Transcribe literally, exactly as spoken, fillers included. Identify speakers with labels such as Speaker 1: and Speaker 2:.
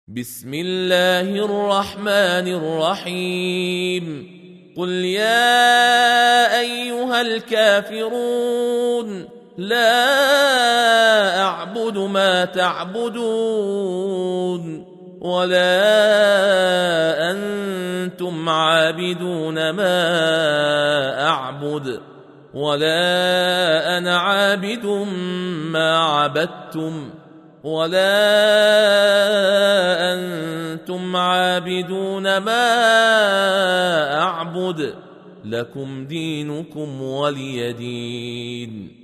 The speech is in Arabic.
Speaker 1: بسم الله الرحمن الرحيم قل يا أيها الكافرون لا أعبد ما تعبدون ولا أنتم عابدون ما أعبد ولا أنا عابد ما عبدتم ولا أنتم عابدون ما أعبد لكم دينكم ولي دين.